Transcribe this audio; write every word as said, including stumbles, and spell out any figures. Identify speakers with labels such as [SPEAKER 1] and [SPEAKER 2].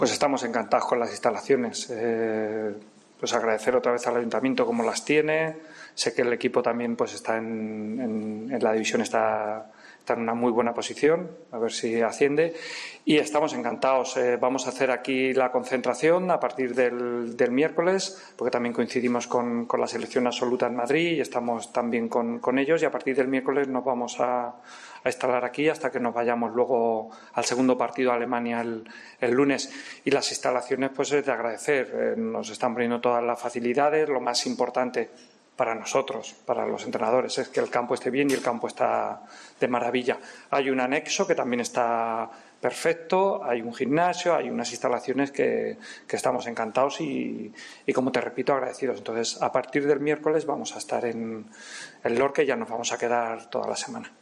[SPEAKER 1] Pues estamos encantados con las instalaciones. Eh, pues agradecer otra vez al Ayuntamiento cómo las tiene. Sé que el equipo también pues está en, en, en la división está, está en una muy buena posición, a ver si asciende. Y estamos encantados. Eh, vamos a hacer aquí la concentración a partir del, del miércoles, porque también coincidimos con, con la selección absoluta en Madrid y estamos también con, con ellos. Y a partir del miércoles nos vamos a, a instalar aquí hasta que nos vayamos luego al segundo partido a Alemania el, el lunes. Y las instalaciones, pues es de agradecer. Eh, nos están poniendo todas las facilidades. Lo más importante para nosotros, para los entrenadores, es que el campo esté bien y el campo está de maravilla. Hay un anexo que también está perfecto, hay un gimnasio, hay unas instalaciones que, que estamos encantados y, y, como te repito, agradecidos. Entonces, a partir del miércoles vamos a estar en el Lorca y ya nos vamos a quedar toda la semana.